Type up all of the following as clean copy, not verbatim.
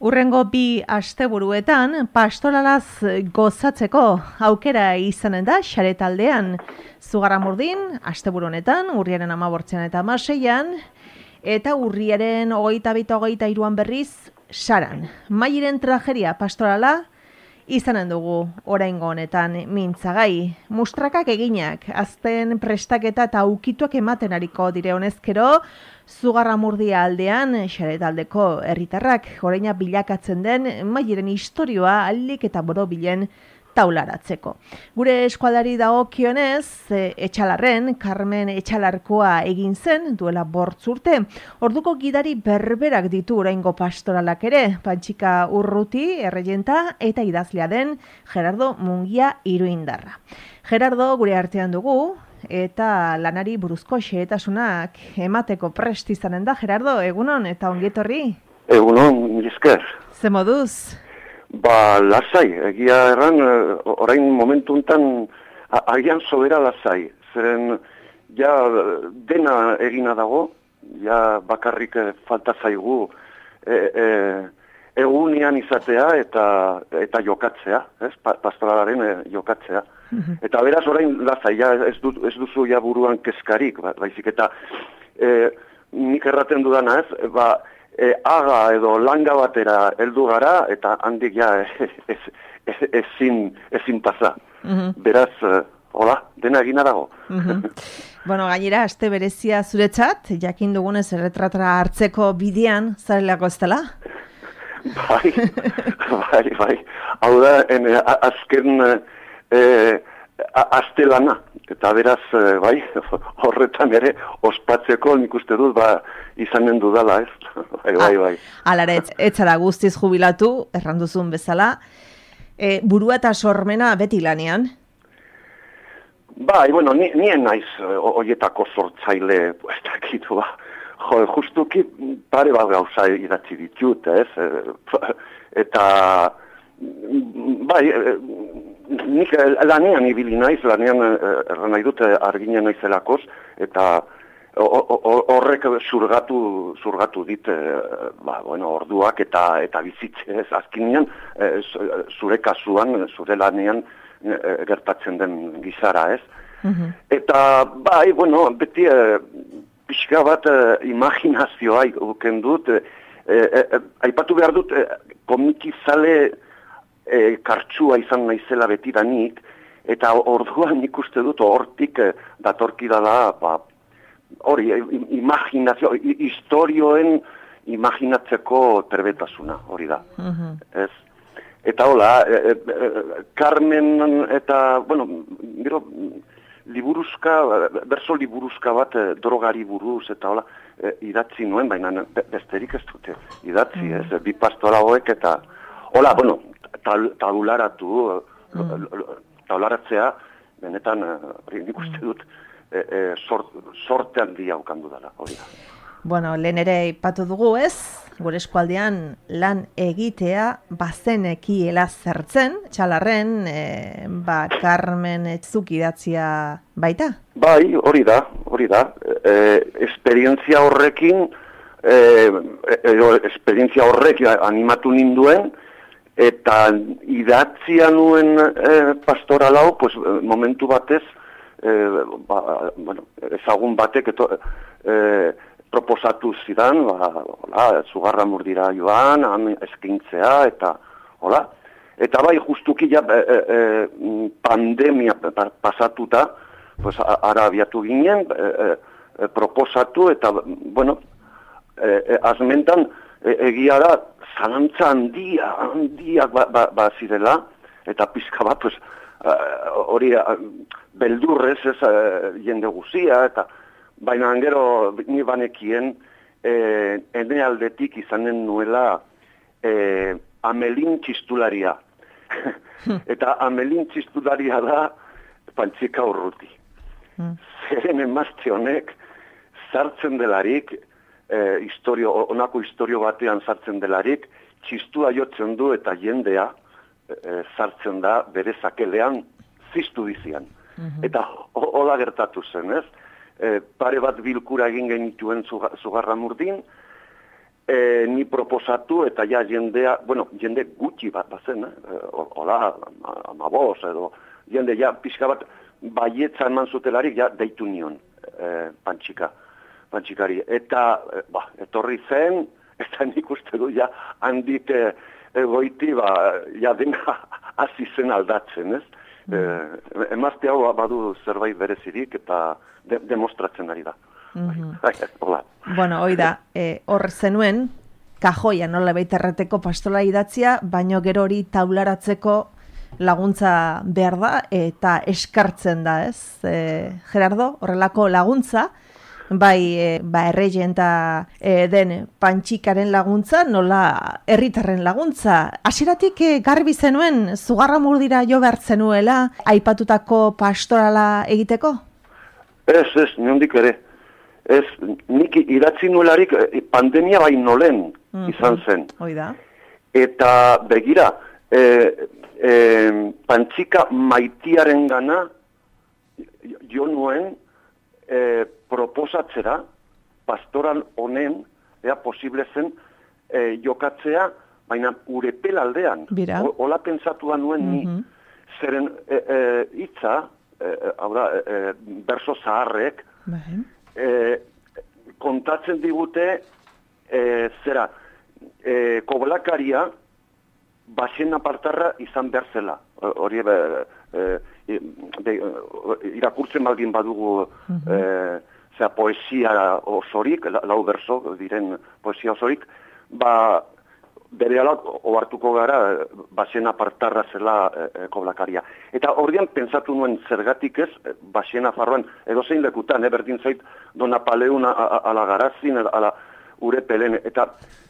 Hurrengo 2 asteburuetan pastoralaz gozatzeko aukera izanen da Xare taldean. Zugarramurdin, asteburu honetan, urriaren 18 eta 16an, eta urriaren 22 eta 23an berriz Saran. Mairen tragedia pastorala izanen dugu oraingo honetan mintzagai. Mustrakak eginak, azten prestaketa eta ukituak ematen ariko dire honezkero, Zugarramurdia aldean Xare taldeko herritarrak oraina bilakatzen den Mairen istorioa ahalik eta borobilen taularatzeko. Gure eskualdari dagokionez, Etxalarren, Carmen Etxalarkoa egin zen duela 8 urte. Orduko gidari berberak ditu oraingo pastoralak ere, Pantxika Urruti, erregenta eta idazlea den Gerardo Mungia Iruindarra. Gerardo gure artean dugu, eta lanari buruzko xehetasunak emateko prest izanen da. Gerardo, egunon eta ongietorri? Egunon, esker. Ze moduz? Lasai, egia erran, orain momentu enten, agian sobera lasai. Zeren, ja, dena egina dago, ja bakarrik falta zaigu egunean izatea eta jokatzea, ez? Pastoralaren jokatzea. Eta beraz orain lasai, ja, ez duzu ja buruan kezkarik, baizik eta nik erraten dudana ez, aga edo langa batera heldu gara, eta handik ja ezin pasa. Beraz, hola, dena egina dago. Bueno, gainera, aste berezia zuretzat, jakin dugunez erretratra hartzeko bidean, zarelako ez dela? Bai. Hau da, azken astelana, eta beraz, bai, horretan ere, ospatzeko nik uste dut, izanen dudala, ez? Bai. Alara, etzara guztiz jubilatu, erranduzun bezala, burua eta sormena beti lanean? Bai, bueno, nien naiz horietako sortzaile, ez dakitu, justuki pare bat gauza idatzi ditut, ez? Eta, bai, nik lanean ibili naiz, lanean erran nahi dut arginen naizelakoz, eta horrek zurgatu dit, orduak eta bizitze, ez? Azkenean, zure kasuan, zure lanean gertatzen den gizara, ez? Eta, bai, bueno, beti pixka bat imaginazioa ikuken dut, aipatu behar dut komikizale kartsua izan naizela betidanik, eta orduan ikuste dut hortik datorkidala, hori, imaginazio, historioen imaginatzeko terbetasuna, hori da. Ez? Eta hola, Carmen eta, bueno, gero, berso liburuzka bat drogari buruz, eta hola, idatzi nuen, baina besterik ez dute idatzi, ez, bi pastora hoek, eta, hola, bueno, taularatzea, benetan, nik uste dut, sorte handia aukandu dela, hori da. Bueno, lehen ere ipatu dugu ez, gure eskualdean lan egitea bazenekiela zertzen, Txalarren, Carmen Etzuk idatzia baita? Bai, hori da. Esperientzia horrekin, esperientzia horrek animatu ninduen, eta idatzia nuen pastoralau, pues, momentu batez, ezagun batek proposatu zidan, Zugarramurdira joan, eskintzea, eta hola. Eta bai, justuki ja pandemia pasatuta, pues, ara abiatu ginen, proposatu, eta, bueno, azmentan, egia da, zalantza handiak zirela, eta pizka bat, pues, hori beldurrez ez jende guzia, eta baina gero ni banekien ene aldetik izanen nuela Amelin txistularia. Eta Amelin txistularia da Pantxika Urruti. Zeren emazte honek sartzen delarik, onako historio batean sartzen delarik, txistua jotzen du eta jendea sartzen da bere zakelean ziztu dizian. Eta hola gertatu zen, ez? Pare bat bilkura egin genituen Zugarramurdin, ni proposatu eta ja jende gutxi bazen, hola, 15 edo, jende ja pixka bat baietza eman zutelarik ja deitu nion Pantxikari. Eta etorri zen, eta nik uste du ja handik goiti ja dena hasi zen aldatzen, ez? Emazte hau badu zerbait berezirik eta demostratzen ari da. Bueno, hoi da, hor zenuen, kajoia nola baita erreteko pastola idatzia, baino gero hori taularatzeko laguntza behar da eta eskartzen da, ez? Gerardo, horrelako laguntza, bai erreien eta den Pantxikaren laguntza, nola herritarren laguntza. Hasieratik garbi zenuen, Zugarramurdira jo behar zenuela, aipatutako pastorala egiteko? Ez, nondik ere. Ez, nik idatzi nuelarik pandemia baino lehen izan zen. Oida. Eta begira, Pantxika maitiaren gana jo nuen proposatzera pastoral honen, posible zen jokatzea, baina Urepel aldean. Hola pentsatua nuen ni, zeren hitza, hau da, berso zaharrek, kontatzen digute zera, koblakaria baxen apartarra izan behar zela. Hori irakurtzen baldin badugu poesia osorik, lau berso diren poesia osorik, berehala ohartuko gara baxen apartarra zela koblakaria. Eta horrean pentsatu nuen zergatik ez, baxen afarroan, edozein lekutan, berdin zait, Dona Paleun ala Garazin, ala Urepelen, eta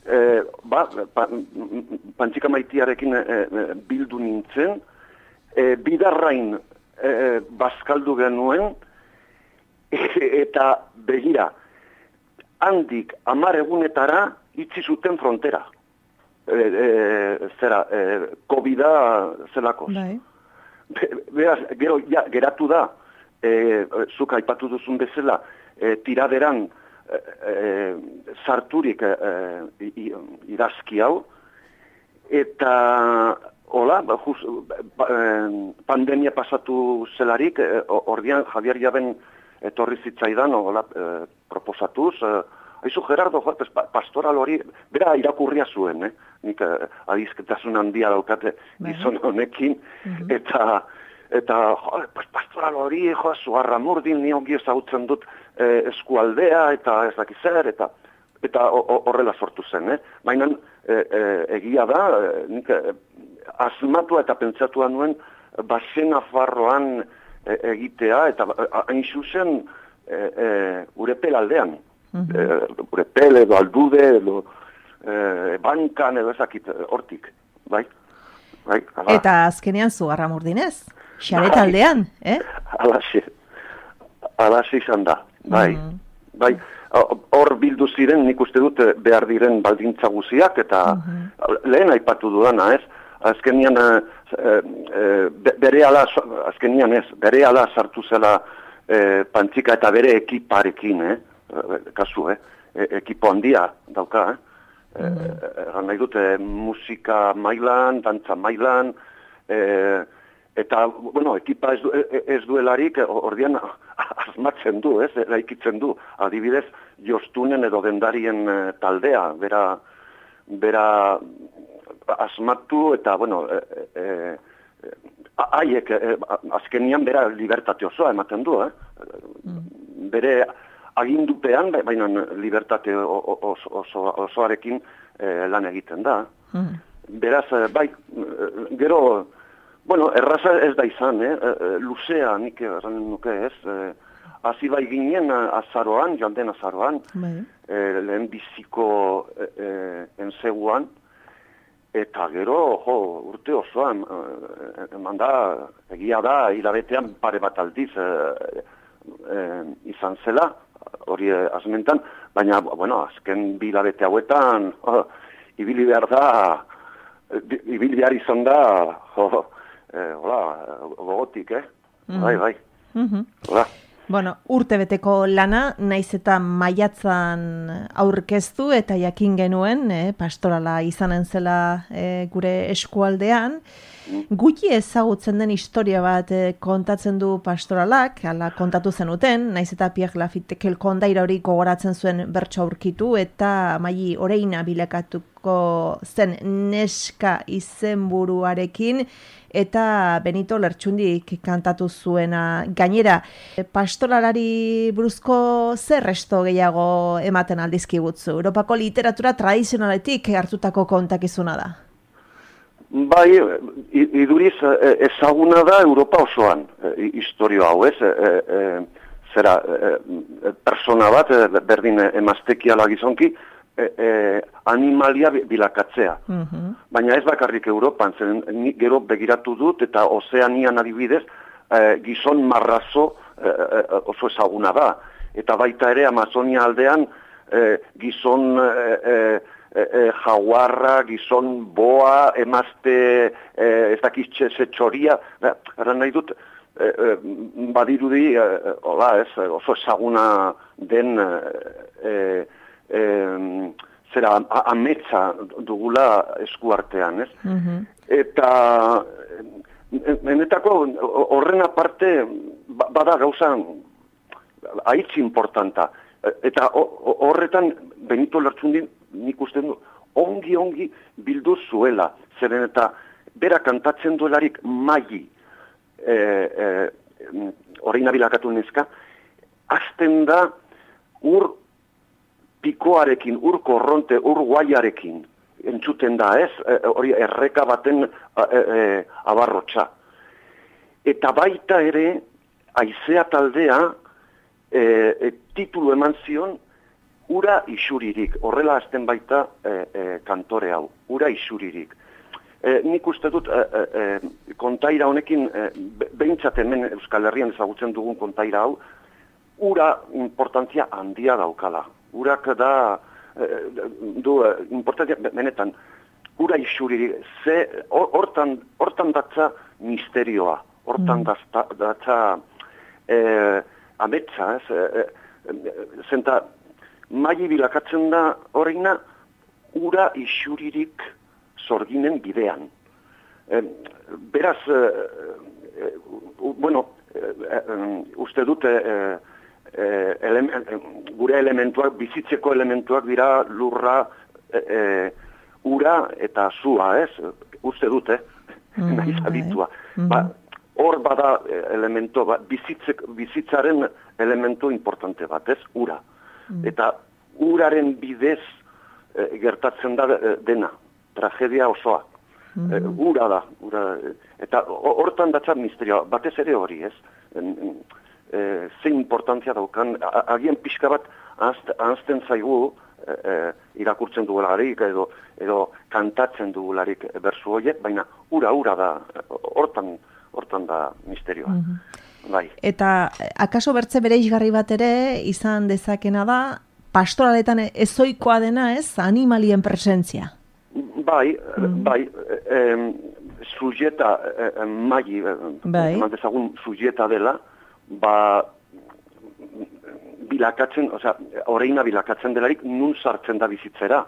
Pantxika maitiarekin bildu nintzen, bidarrain bazkaldu genuen, eta begira, handik 10 egunetara itzi zuten frontera. COVID-a zelakoz. Beraz, gero, geratu da, zuk aipatu duzun bezala, tiraderan sarturik idazki hau, eta hola, pandemia pasatu zelarik, ordian Javier Jaben etorri zitzaidan, hola, proposatuz, haizu Gerardo, pastoral hori, bera irakurria zuen, nik adizketasun handia daukate gizon honekin, eta pastoral hori, Zugarramurdin, ni ongi ezagutzen dut eskualdea, eta ez dakiz zer, eta horrela sortu zen, baina egia da, nik asmatua eta pentsatua nuen baxen afarroan egitea, eta hain zuzen Urepel aldean. Urepel edo Aldude, edo Bankan, edo ezakit hortik, bai? Eta azkenean Zugarramurdinez, xaret aldean, Alaxe izan da, bai. Hor bildu ziren, nik uste dut behar diren baldintza guziak, eta lehen aipatu dudana, ez? Azkenian berehala sartu zela Pantxika eta bere ekiparekin, kasu, ekipo handia dauka, egan nahi dute musika mailan, dantza mailan, eta, bueno, ekipa ez duelarik, ordian asmatzen du, eraikitzen du, adibidez, Jostunen edo Dendarien taldea, bera asmatu eta, bueno, haiek azkenian bera libertate osoa ematen du, bere agindupean, baina libertate osoarekin lan egiten da. Beraz, bai, gero, bueno, erraza ez da izan, luzea nik erran nuke ez, hasi bai ginen azaroan, joan den azaroan, lehen biziko enseguan, eta gero, urte osoan, eman da, egia da, hilabetean pare bat aldiz izan zela, hori azmentan, baina, bueno, azken bi hilabete hauetan, ibili behar izan da, hola, gogotik, bai. Hola. Bueno, urtebeteko lana, naiz eta maiatzan aurkeztu eta jakin genuen, pastorala izanen zela gure eskualdean. Gutxi ezagutzen den historia bat kontatzen du pastoralak, ala kontatu zenuten, naiz eta Pierre Lafittekel kondaira hori gogoratzen zuen bertso aurkitu eta Maili Oreina bilakatuko zen neska izenburuarekin eta Benito Lertxundik kantatu zuena. Gainera, pastoralari buruzko zer resto gehiago ematen aldizkigutzu? Europako literatura tradizionaletik hartutako kontakizuna da. Bai, iduriz ezaguna da Europa osoan, historio hau, ez? Zera, persona bat, berdin emaztekiala gizonki, animalia bilakatzea. Baina ez bakarrik Europan, zen gero begiratu dut, eta Ozeanian adibidez, gizon marrazo oso ezaguna da. Eta baita ere Amazonia aldean, gizon jaguarra, gizon boa, emazte, ez dakitxe zetxoria, eran nahi dut, badirudi, oso ezaguna den zera ametsa dugula eskuartean, ez? Eta benetako horren aparte bada gauza haitz importanta. Eta horretan Benito Lertxundin nik uste du ongi bildu zuela. Zeren eta bera kantatzen duelarik Maili Oreina bilakatu neska, hasten da ur pikoarekin, ur korronte, ur guaiarekin entzuten da, ez? Hori erreka baten abarrotxa. Eta baita ere, haizea taldea titulu eman zion Ura isuririk. Horrela hasten baita kantore hau, Ura isuririk. Nik uste dut kontaira honekin, behintzat hemen Euskal Herrian ezagutzen dugun kontaira hau, ura importantzia handia daukala. Urak da, du importantzia benetan, ura isuririk, hortan datza misterioa, hortan datza ametsa, zenta Maili bilakatzen da Oreina ura isuririk sorginen bidean. Beraz, uste dut gure elementuak, bizitzeko elementuak dira lurra, ura eta zua, ez? Uste dut, nahiz abitua. Hor bada elemento, bizitzaren elemento importante bat, ez? Ura. Eta uraren bidez gertatzen da dena, tragedia osoa. Ura da. Eta hortan datza misterioa, batez ere hori, ez? Ze importantzia daukan, agien pixka bat ahazten zaigu irakurtzen dugularik edo kantatzen dugularik bersu horiek, baina ura da, hortan da misterioa. Bai. Eta akaso bertze bereizgarri bat ere izan dezakena da, pastoraletan ezoikoa dena, ez, animalien presentzia. Bai, sujeta Maili, eman dezagun sujeta dela, bilakatzen, Oreina bilakatzen delarik nun sartzen da bizitzera.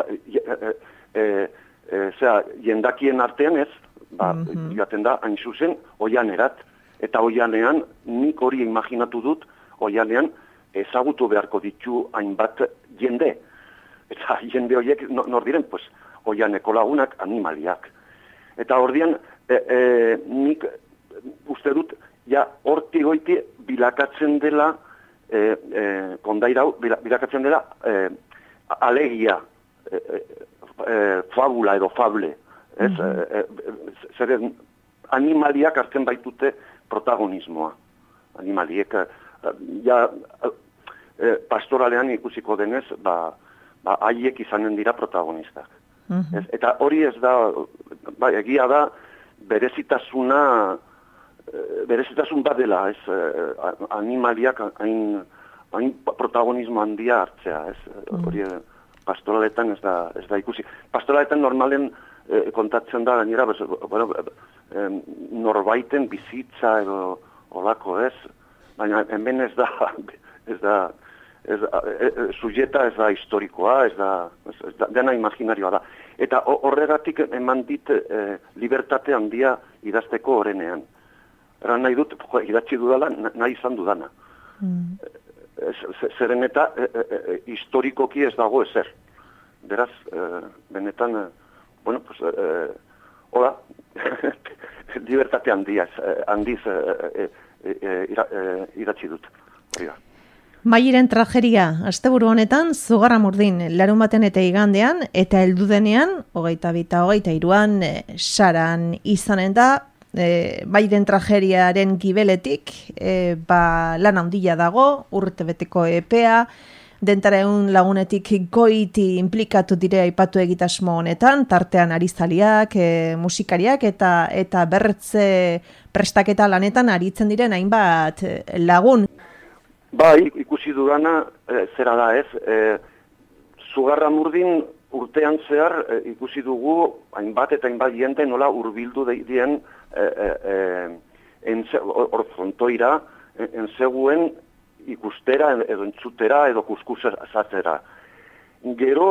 Jendakien artean ez, joaten da, hain zuzen, oianerat. Eta oianean, nik hori imaginatu dut, oianean ezagutu beharko ditu hainbat jende. Eta jende horiek nor diren, pues, oianeko lagunak animaliak. Eta ordian, nik uste dut, ja horti goiti bilakatzen dela, kondairau, bilakatzen dela alegia, fabula edo fable. Zeren animaliak hartzen baitute protagonismoa. Animaliek, pastoralean ikusiko denez, haiek izanen dira protagonistak. Eta hori ez da, egia da, berezitasun badela, animaliak hain protagonismo handia hartzea, hori pastoraletan ez da ikusi. Pastoraletan normalen kontatzen da, gainera, norbaiten bizitza edo olako, baina hemen ez da sujeta ez da historikoa, ez da dena imaginarioa da. Eta horregatik eman dit libertate handia idazteko orenean. Eran nahi dut, idatzi dudala, nahi izan dudana. Zeren eta historikoki ez dago ezer. Beraz, benetan, bueno, pues, hola, libertate handiz idatzi dut. Hori da. Mairen trageria, asteburu honetan, Zugarramurdin, larunbaten eta igandean, eta heldudenean, 22-23an, Saran izanen da, Mairen trageriaren gibeletik, lan handia dago, urtebeteko epea, Dentareun lagunetik goiti implikatu dire aipatu egitasmo honetan, tartean arizaliak, musikariak eta bertze prestaketa lanetan aritzen diren hainbat lagun. Bai, ikusi dudana, zera da ez, Zugarramurdin urtean zehar ikusi dugu hainbat eta hainbat jende nola hurbildu dien hor frontoira, enzeguen ikustera edo entzutera edo kuskusatzera. Gero,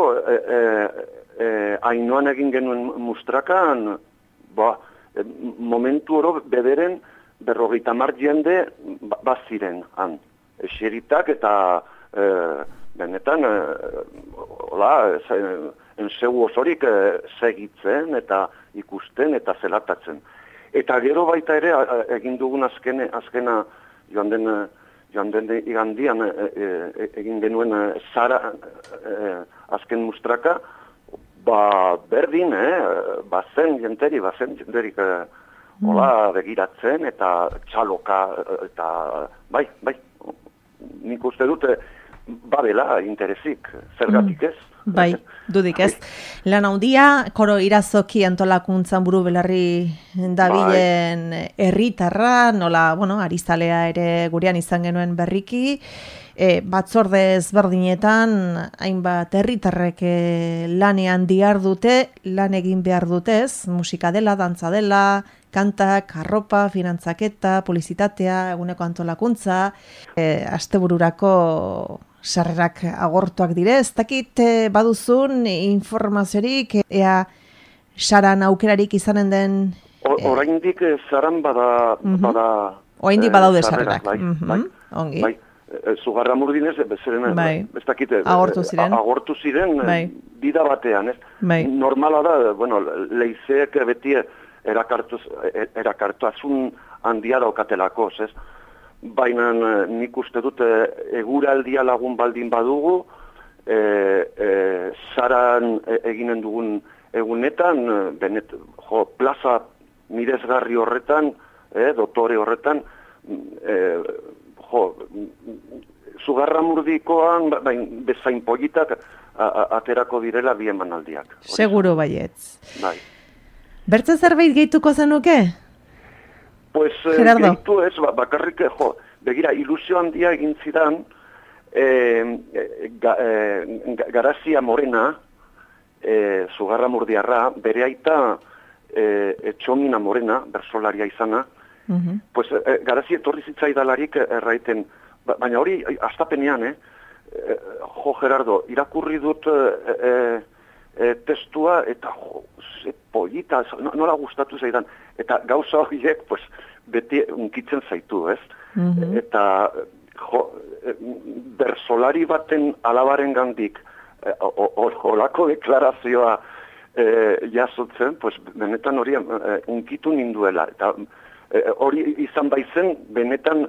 Ainoan egin genuen mustrakan, momentu oro bederen 50 jende baziren han. Eseritak eta benetan enzegu osorik segitzen eta ikusten eta zelatatzen. Eta gero baita ere egin dugun azkena joan den igandian egin genuen Sara azken mustraka, berdin, bazen jenderik begiratzen eta txaloka eta bai, nik uste dute badela interesik, zergatik ez? Bai, dudik ez. Lan handia, Koro Irazoki antolakuntzan buru belarri dabilen herritarra, nola, arizalea ere gurean izan genuen berriki, batzorde ezberdinetan, hainbat herritarrek lanean dihardute, lan egin behar dutez, musika dela, dantza dela, kantak, arropa, finantzaketa, publizitatea, eguneko antolakuntza, astebururako sarrerak agortuak dire, ez dakit baduzun informaziorik, ea Saran aukerarik izanen den... Oraindik Saran bada... Oraindik badaude sarrerak. Ongi. Bai, Zugarramurdin ez dakit... Agortu ziren, bida batean, ez? Normala da, leizeek beti erakartuazun handia daukatelako, ez? Baina nik uste dut eguraldia lagun baldin badugu, Saran eginen dugun egunetan, plaza miresgarri horretan, dotore horretan, Zugarramurdikoan bezain politak aterako direla bi emanaldiak. Seguro baietz. Bai. Bertze zerbait gehituko zenuke? Pues, gehitu ez, bakarrik, begira, ilusio handia egin zidan, Garazia Morena, Zugarramurdiarra, bere aita Etxomina Morena, bersolaria izana, pues, Garazia etorri zitzaidalarik erraiten, baina hori, astapenean, Gerardo, irakurri dut testua, eta polita, nola gustatu zaidan, eta gauza horiek, pues, beti unkitzen zaitu, ez? Eta, bersolari baten alabaren gandik, olako deklarazioa jasotzen, pues, benetan hori unkitu ninduela, eta hori izan baizen, benetan,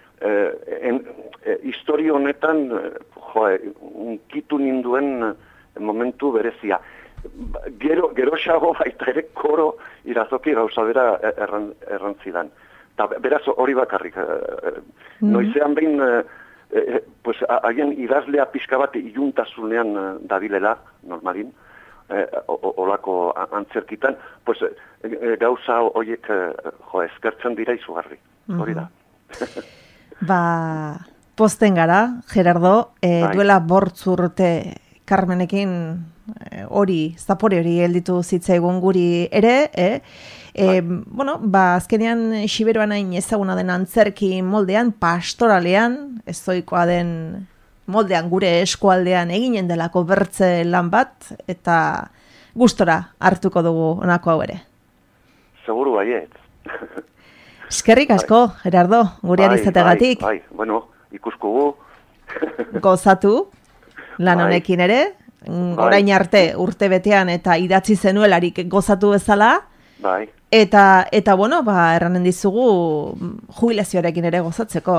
historio honetan, unkitu ninduen momentu berezia. Geroxago baita ere Koro Irazoki gauza bera errantzidan. Ta beraz hori bakarrik. Noizean behin, pues, haien idazlea pixka bat iluntasunean dabilela, normalin, olako antzerkitan, pues, gauza horiek eskertzen dira izugarri. Hori da. Posten gara, Gerardo, duela 8 urte Carmenekin hori, zapore hori helditu zitzaigun guri ere, bueno, azkenean Xiberoan hain ezaguna den antzerki moldean, pastoralean, ezoikoa den moldean gure eskualdean eginen delako bertze lan bat, eta gustora hartuko dugu honako hau ere. Seguru baiet. Eskerrik asko, Gerardo, gurean izategatik. Bai, bueno, ikuskugu. Gozatu, lan honekin ere, orain arte urte betean eta idatzi zenuelarik gozatu bezala. Bai. Eta bueno, erranen dizugu jubilazioarekin ere gozatzeko,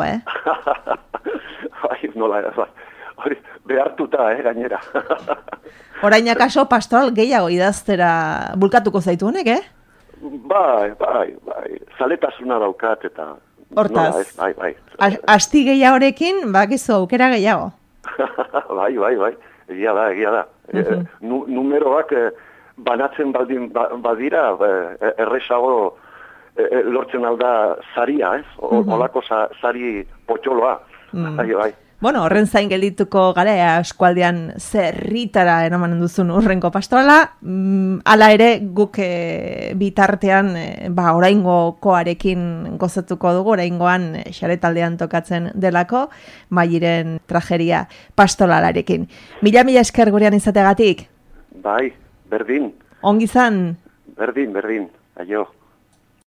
Bai, nola, hori, behartuta, gainera. Orain akaso pastoral gehiago idaztera bulkatuko zaitu honek, Bai, zaletasuna daukat eta... Hortaz, bai. Asti gehiagorekin, bakizu aukera gehiago. Bai, egia da. Numeroak banatzen baldin badira, erresago lortzen alda zaria, Olako zari potxoloa. Bai. Bueno, horren zain geldituko gara eskualdean zerritara eramanen duzun urrenko pastorala, hala ere guk bitartean oraingokoarekin gozatuko dugu, oraingoan xaretaldean tokatzen delako, Mairen trageria pastoralarekin. Mila esker gurean izategatik. Bai, berdin. Ongi zan? Berdin, aio.